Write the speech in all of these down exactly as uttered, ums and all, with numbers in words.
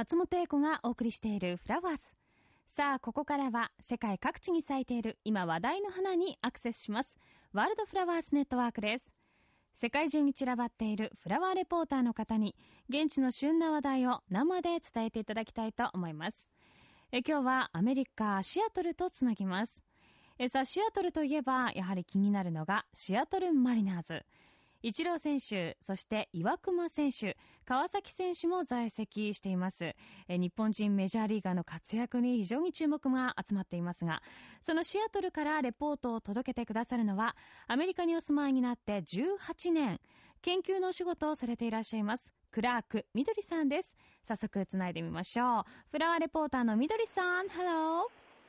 松本英子がお送りしているフラワーズ。さあ、ここからは世界各地に咲いている今話題の花にアクセスします。ワールドフラワーズネットワークです。世界中に散らばっているフラワーレポーターの方に現地の旬な話題を生で伝えていただきたいと思います。え今日はアメリカシアトルとつなぎます。えさあ、シアトルといえばやはり気になるのがシアトルマリナーズ。イチロー選手、そして岩隈選手、川崎選手も在籍しています。え日本人メジャーリーガーの活躍に非常に注目が集まっていますが、そのシアトルからレポートを届けてくださるのは、アメリカにお住まいになってじゅうはちねん、研究のお仕事をされていらっしゃいますクラークみどりさんです。早速つないでみましょう。フラワーレポーターのみどりさん、Hello。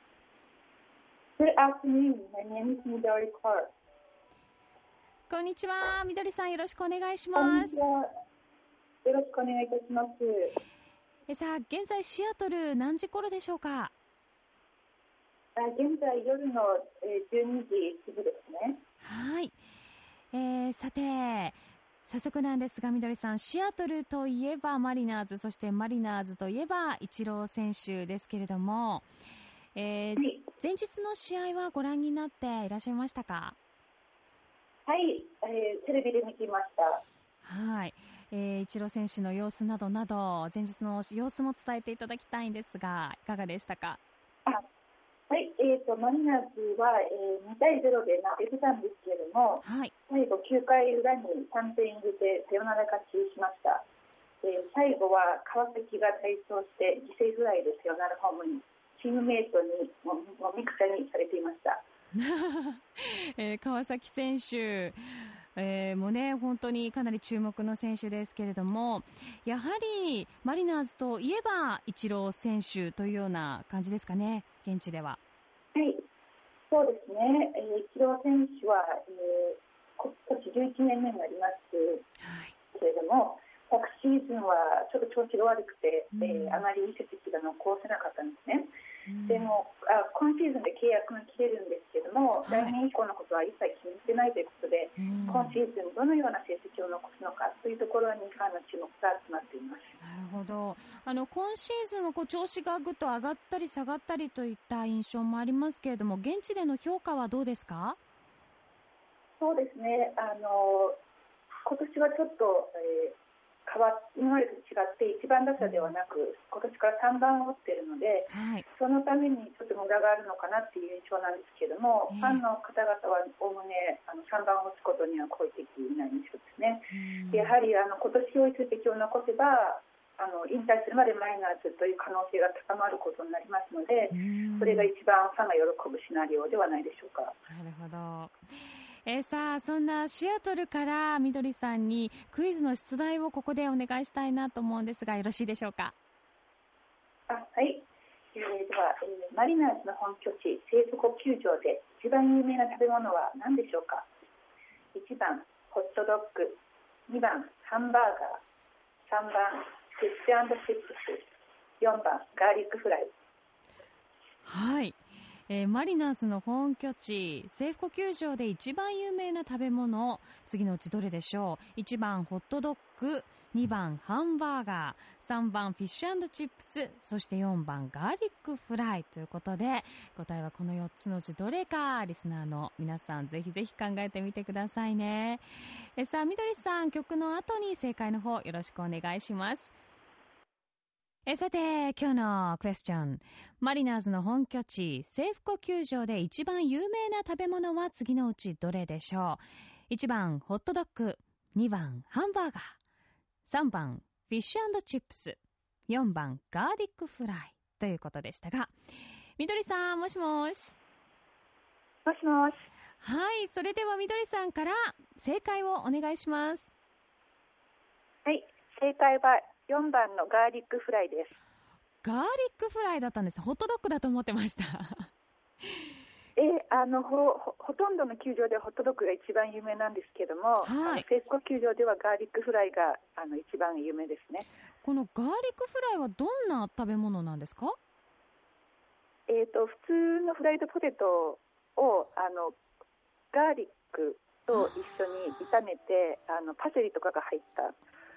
Good afternoon. My name is Midori Clark. こんにちは、みどりさん、よろしくお願いしこんます。 にちは。よろしくお願いいたします。 えさあ、現在シアトル何時頃でしょうか？ あ現在夜の、えー、じゅうにじ過ぎですね。 はい、えー、さて早速なんですが、みどりさん、シアトルといえばマリナーズ、そしてマリナーズといえばイチロー選手ですけれども、えーはい、 前日の試合はご覧になっていらっしゃいましたか？ はい、えー、テレビで見ていました。 はい、えー、イチロー選手の様子などなど前日の様子も伝えていただきたいんですが、いかがでしたか？ あはい、えーと、マリナーズは、えー、にたいゼロで負けてたんですけれども、 はい、 最後きゅうかい裏にさんてん入れてサヨナラ勝ちしました。えー、最後は川崎が大勝して犠牲フライでサヨナラホームにチームメイトにももみくちゃにされていました。 えー、川崎選手、えー、もね本当にかなり注目の選手ですけれども、やはりマリナーズといえばイチロー選手というような感じですかね、現地では。 はい、そうですね。えー、イチロー選手は、えー、今年じゅういちねんめになりますけれども、昨シーズンはちょっと調子が悪くて、 うんえー、あまりいい成績が残せなかったんですね。 うん、 でもあ今シーズンで契約が切れるんですけども、 はい、 来年以降のことは一切決めてないということで、 うん、 今シーズンどのような成績を残すのかというところにファンの注目が集まっています。 なるほど。あの今シーズンはこう調子がぐっと上がったり下がったりといった印象もありますけれども、現地での評価はどうですか？ そうですね、あの今年はちょっと、えー変わ今までと違っていちばん打者ではなく今年からさんばんを打っているので、 はい、 そのためにちょっと無駄があるのかなっていう印象なんですけれども、 えー、 ファンの方々はおおむねあのさんばんを打つことには好意的な印象ですね。 うん、 やはりあの今年良い成績を残せばあの引退するまでマリナーズという可能性が高まることになりますので、それが一番ファンが喜ぶシナリオではないでしょうか。 なるほど。えー、さあそんなシアトルからみどりさんにクイズの出題をここでお願いしたいなと思うんですが、よろしいでしょうか？ あはい、えー、では、えー、マリナーズの本拠地セーフコ球場で一番有名な食べ物は何でしょうか？いちばんホットドッグ、にばんハンバーガー、さんばんフィッシュ&チップス、よんばんガーリックフライ。 はい、えー、マリナーズの本拠地セーフコ球場で一番有名な食べ物、次のうちどれでしょう？いちばんホットドッグ、にばんハンバーガー、さんばんフィッシュ&チップス、そしてよんばんガーリックフライということで、答えはこのよっつのうちどれか、リスナーの皆さんぜひぜひ考えてみてくださいね。えさあみどりさん、曲の後に正解の方よろしくお願いします。えさて今日のクエスチョン、マリナーズの本拠地セーフコ球場で一番有名な食べ物は次のうちどれでしょう？いちばんホットドッグ、にばんハンバーガー、さんばんフィッシュ&チップス、よんばんガーリックフライということでしたが、みどりさん、もしもし。 もしもし。 はい、それではみどりさんから正解をお願いします。 はい、正解はよんばんのガーリックフライです。 ガーリックフライだったんです。ホットドッグだと思ってました。 えあの ほ, ほ, ほとんどの球場でホットドッグが一番有名なんですけども、はい、あのセーフコ球場ではガーリックフライがあの一番有名ですね。 このガーリックフライはどんな食べ物なんですか？ えーと、普通のフライドポテトをあのガーリックと一緒に炒めてあのパセリとかが入った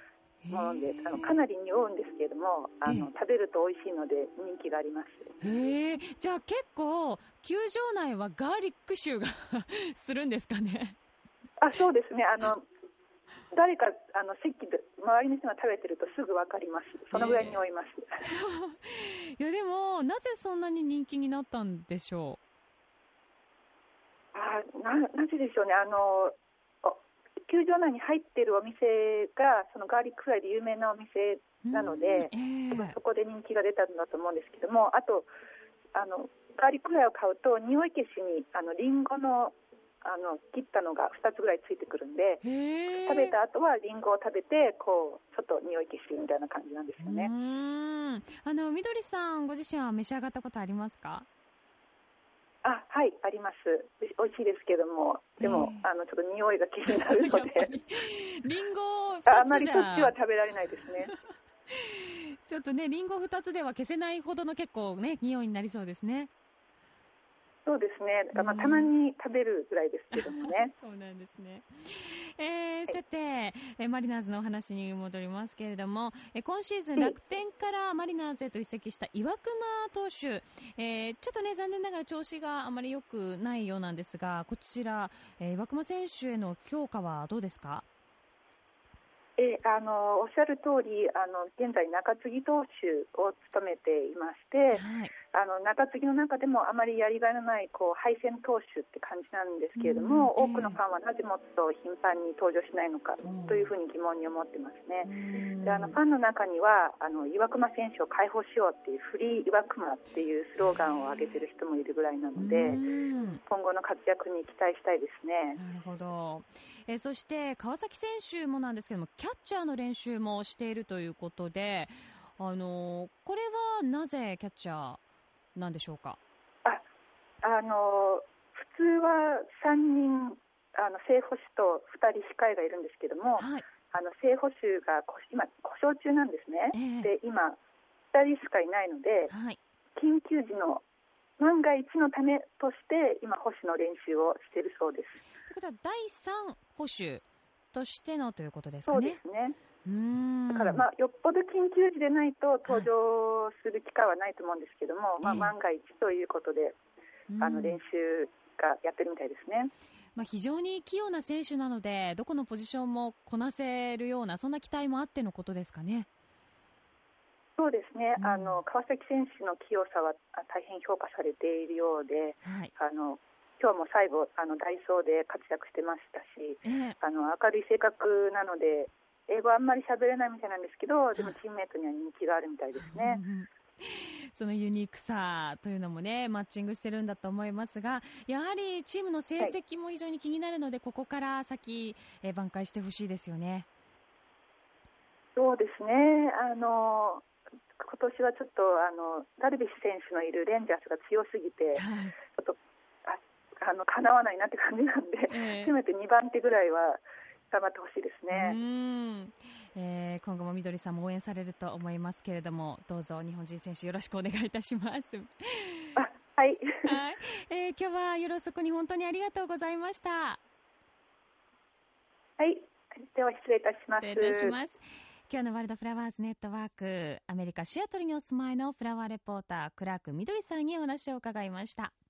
もので、あのかなり匂うんですけれども、あの食べると美味しいので人気があります。 へえ、じゃあ結構球場内はガーリック臭がするんですかね。 あ、そうですね。あの誰かあの席で周りの人が食べてるとすぐ分かります。そのぐらい匂います。 いやでもなぜそんなに人気になったんでしょう。あ、な、なぜでしょうね。あの球場内に入っているお店がそのガーリックフライで有名なお店なので、えー、そこで人気が出たんだと思うんですけども、あとあのガーリックフライを買うと匂い消しにあのリンゴのあの切ったのがふたつぐらいついてくるんで、食べた後はリンゴを食べてこうちょっと匂い消しみたいな感じなんですよね。 うーん、あのみどりさんご自身は召し上がったことありますか？ あ、はい、あります。美味しいですけども、でも、えー、あのちょっと匂いが気になるのでリンゴふたつじゃあまりそっちは食べられないですね。 ちょっとね、リンゴふたつでは消せないほどの結構ね匂いになりそうですね。 そうですね、まあ、たまに食べるぐらいですけどもね。 そうなんですね。えー、さて、えマリナーズのお話に戻りますけれども、え今シーズン楽天からマリナーズへと移籍した岩隈投手、えー、ちょっとね残念ながら調子があまり良くないようなんですが、こちら、えー、岩隈選手への評価はどうですか？ えあのおっしゃる通り、あの現在中継ぎ投手を務めていまして、はい、あの中継ぎの中でもあまりやりがいのないこう敗戦投手って感じなんですけれども、うん、多くのファンはなぜもっと頻繁に登場しないのかというふうに疑問に思ってますね。であのファンの中にはあの岩隈選手を解放しようっていうフリー岩隈っていうスローガンを上げている人もいるぐらいなので、今後の活躍に期待したいですね。 なるほど。えそして川崎選手もなんですけども、キャッチャーの練習もしているということで、あのこれはなぜキャッチャーなんでしょうか？ ああの普通はさんにんあの正捕手とふたり控えがいるんですけども、はい、あの正捕手が今故障中なんですね。えー、で今ふたりしかいないので、はい、緊急時の万が一のためとして今捕手の練習をしているそうです。 ということはだいさん捕手としてのということですかね。 そうですね。 うーんだから、まあ、よっぽど緊急時でないと登場する機会はないと思うんですけども、はい、まあ、万が一ということで、えー、あの練習がやってるみたいですね。 まあ、非常に器用な選手なので、どこのポジションもこなせるようなそんな期待もあってのことですかね。 そうですね、うん、あの川崎選手の器用さは大変評価されているようで、はい、あの今日も最後あの代走で活躍してましたし、えー、あの明るい性格なので英語はあんまり喋れないみたいなんですけど、でもチームメートには人気があるみたいですね。 そのユニークさというのもねマッチングしてるんだと思いますが、やはりチームの成績も非常に気になるので、はい、ここから先、えー、挽回してほしいですよね。 そうですね、あの今年はちょっとあのダルビッシュ選手のいるレンジャーズが強すぎて、はい、ちょっとああの叶わないなって感じなんで、えー、せめてにばん手ぐらいは頑張ってほしいですね。 うーん、えー、今後もみどりさんも応援されると思いますけれども、どうぞ日本人選手よろしくお願いいたします。 あ、はい、はいえー、今日は夜遅くに本当にありがとうございました。 はい、では失礼いたします。 失礼いたします。今日のワールドフラワーズネットワーク、アメリカシアトルにお住まいのフラワーレポータークラークみどりさんにお話を伺いました。